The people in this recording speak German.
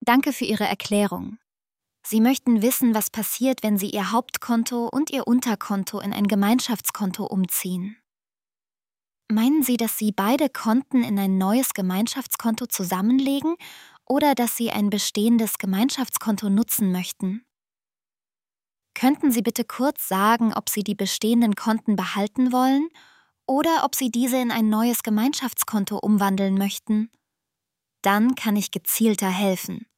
Danke für Ihre Erklärung. Sie möchten wissen, was passiert, wenn Sie Ihr Hauptkonto und Ihr Unterkonto in ein Gemeinschaftskonto umziehen. Meinen Sie, dass Sie beide Konten in ein neues Gemeinschaftskonto zusammenlegen oder dass Sie ein bestehendes Gemeinschaftskonto nutzen möchten? Könnten Sie bitte kurz sagen, ob Sie die bestehenden Konten behalten wollen oder ob Sie diese in ein neues Gemeinschaftskonto umwandeln möchten? Dann kann ich gezielter helfen.